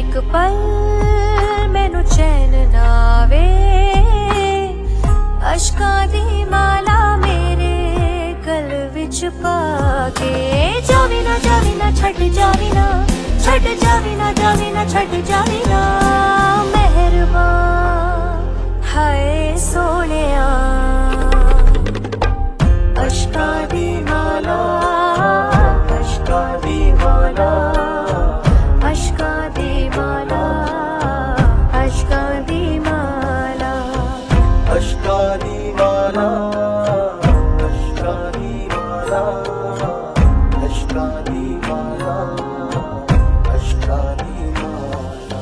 एक पल मैनू चैन नावे, अश्कां दी माला मेरे गल विच पाके। जावी ना छड़ जावी ना, छड़ जावी ना छड़ जावी ना, मेहरबान हाय सोनिया। अश्कां दी माला, अश्कां दी माला, अश्कां दी माला, अश्कां दी माला, अश्कां दी माला, अश्कां दी माला, अश्कां दी माला, अश्कां दी माला।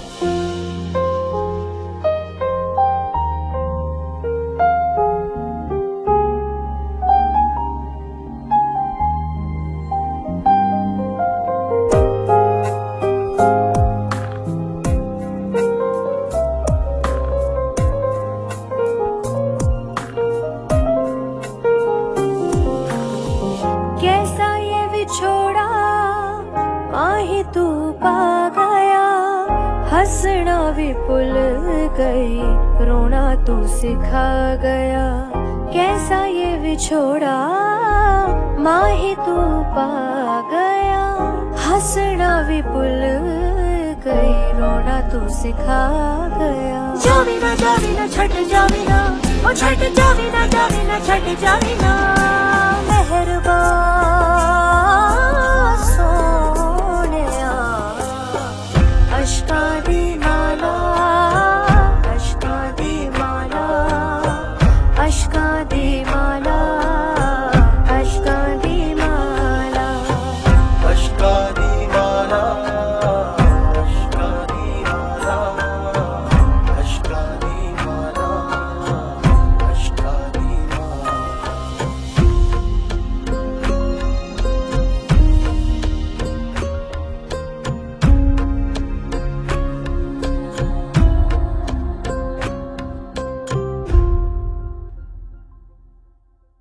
कैसा ये विछोड़ा माही तू पा गया, हंसना भी भूल गई, रोना तू सिखा गया। कैसा ये विछोड़ा माही तू पा गया, हंसना भी भूल गई, रोना तू सिखा गया। जावी ना छड़ जावी ना, ओ छड़ जावी ना छड़ जावी ना, मेहरबान